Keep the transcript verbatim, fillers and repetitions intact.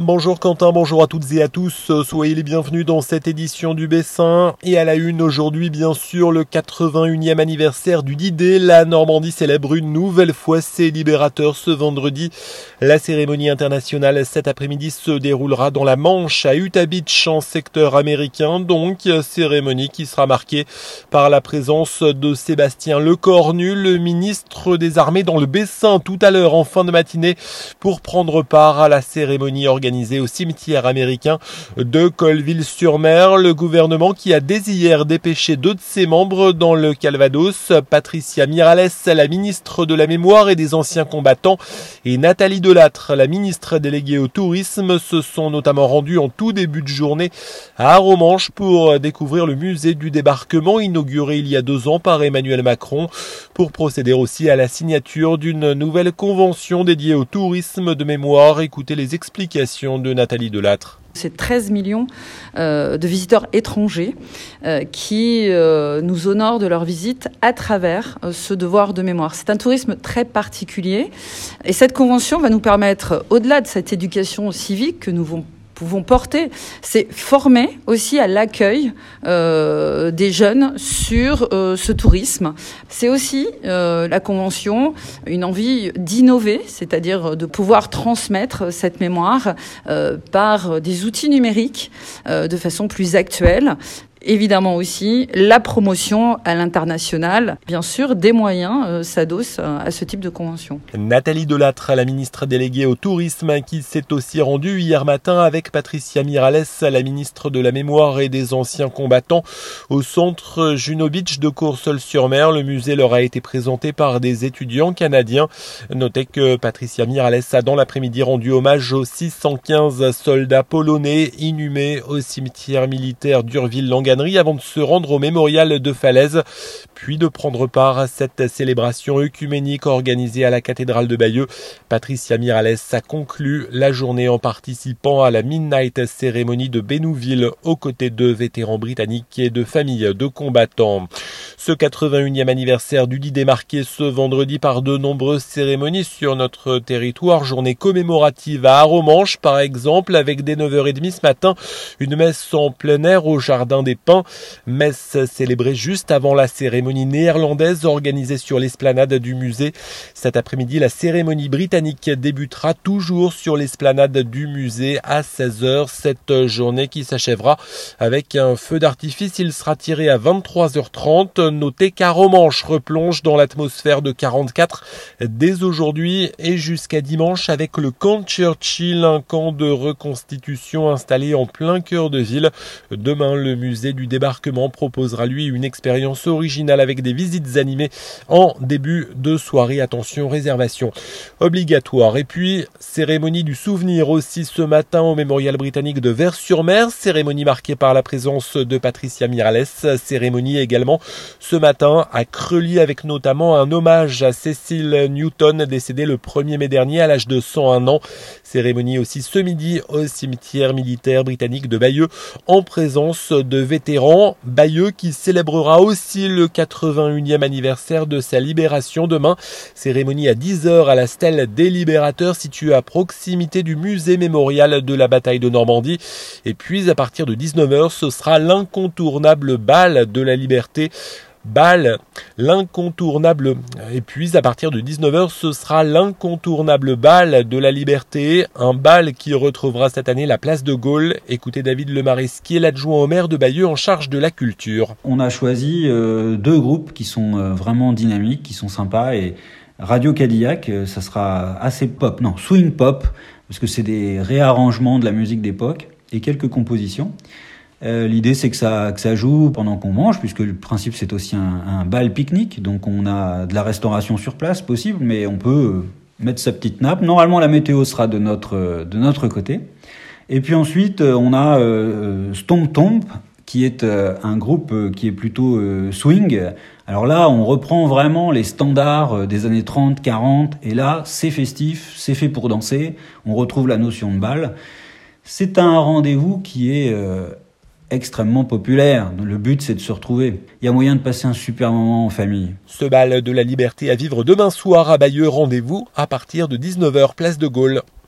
Bonjour Quentin, bonjour à toutes et à tous, soyez les bienvenus dans cette édition du Bessin. Et à la une aujourd'hui, bien sûr, le quatre-vingt-unième anniversaire du D-Day. La Normandie célèbre une nouvelle fois ses libérateurs ce vendredi. La cérémonie internationale cet après-midi se déroulera dans la Manche à Utah Beach en secteur américain. Donc, cérémonie qui sera marquée par la présence de Sébastien Lecornu, le ministre des Armées, dans le Bessin tout à l'heure en fin de matinée pour prendre part à la cérémonie organisée au cimetière américain de Colleville-sur-Mer. Le gouvernement qui a dès hier dépêché deux de ses membres dans le Calvados, Patricia Miralles, la ministre de la Mémoire et des Anciens Combattants, et Nathalie Delattre, la ministre déléguée au tourisme, se sont notamment rendus en tout début de journée à Arromanches pour découvrir le musée du débarquement inauguré il y a deux ans par Emmanuel Macron, pour procéder aussi à la signature d'une nouvelle convention dédiée au tourisme de mémoire. Écoutez les explications de Nathalie Delattre. C'est treize millions euh, de visiteurs étrangers euh, qui euh, nous honorent de leur visite à travers euh, ce devoir de mémoire. C'est un tourisme très particulier et cette convention va nous permettre, au-delà de cette éducation civique que nous pouvons pouvons porter, c'est former aussi à l'accueil euh, des jeunes sur euh, ce tourisme. C'est aussi euh, la Convention, une envie d'innover, c'est-à-dire de pouvoir transmettre cette mémoire euh, par des outils numériques euh, de façon plus actuelle. Évidemment aussi la promotion à l'international, bien sûr, des moyens euh, s'adossent à ce type de convention. Nathalie Delattre, la ministre déléguée au tourisme, qui s'est aussi rendue hier matin avec Patricia Miralles, la ministre de la Mémoire et des Anciens Combattants, au centre Juno Beach de Courseulles-sur-Mer. Le musée leur a été présenté par des étudiants canadiens. Notez que Patricia Miralles a dans l'après-midi rendu hommage aux six cent quinze soldats polonais inhumés au cimetière militaire d'Urville-Langanerie avant de se rendre au mémorial de Falaise, puis de prendre part à cette célébration œcuménique organisée à la cathédrale de Bayeux. Patricia Miralles a conclu la journée en participant à la Midnight Cérémonie de Bénouville aux côtés de vétérans britanniques et de familles de combattants. Ce quatre-vingt-unième anniversaire du D-Day marqué ce vendredi par de nombreuses cérémonies sur notre territoire. Journée commémorative à Arromanches par exemple, avec dès neuf heures trente ce matin une messe en plein air au Jardin des Pins. Messe célébrée juste avant la cérémonie néerlandaise organisée sur l'esplanade du musée. Cet après-midi, la cérémonie britannique débutera toujours sur l'esplanade du musée à seize heures. Cette journée qui s'achèvera avec un feu d'artifice. Il sera tiré à vingt-trois heures trente. Notez qu'Arromanches replonge dans l'atmosphère de quarante-quatre dès aujourd'hui et jusqu'à dimanche avec le camp Churchill, un camp de reconstitution installé en plein cœur de ville. Demain, le musée du débarquement proposera lui une expérience originale avec des visites animées en début de soirée. Attention, réservation obligatoire. Et puis, cérémonie du souvenir aussi ce matin au mémorial britannique de Vers-sur-Mer. Cérémonie marquée par la présence de Patricia Miralles. Cérémonie également ce matin à Creully avec notamment un hommage à Cecil Newton, décédé le premier mai dernier à l'âge de cent un ans. Cérémonie aussi ce midi au cimetière militaire britannique de Bayeux en présence de vétérans. Bayeux qui célébrera aussi le quatre-vingt-unième anniversaire de sa libération demain. Cérémonie à dix heures à la stèle des Libérateurs située à proximité du musée mémorial de la bataille de Normandie. Et puis à partir de dix-neuf heures, ce sera l'incontournable bal de la liberté. Bal, l'incontournable. Et puis à partir de dix-neuf heures, ce sera l'incontournable bal de la liberté, un bal qui retrouvera cette année la place de Gaulle. Écoutez David Lemaresquier, l'adjoint au maire de Bayeux en charge de la culture. On a choisi euh, deux groupes qui sont euh, vraiment dynamiques, qui sont sympas, et Radio Cadillac, euh, ça sera assez pop, non, swing pop, parce que c'est des réarrangements de la musique d'époque et quelques compositions. Euh, l'idée, c'est que ça, que ça joue pendant qu'on mange, puisque le principe, c'est aussi un, un bal pique-nique. Donc, on a de la restauration sur place possible, mais on peut mettre sa petite nappe. Normalement, la météo sera de notre, de notre côté. Et puis ensuite, on a euh, Stomp Tomp, qui est euh, un groupe euh, qui est plutôt euh, swing. Alors là, on reprend vraiment les standards euh, des années trente, quarante. Et là, c'est festif, c'est fait pour danser. On retrouve la notion de bal. C'est un rendez-vous qui est... Euh, extrêmement populaire. Le but, c'est de se retrouver. Il y a moyen de passer un super moment en famille. Ce bal de la liberté à vivre demain soir à Bayeux. Rendez-vous à partir de dix-neuf heures, place de Gaulle.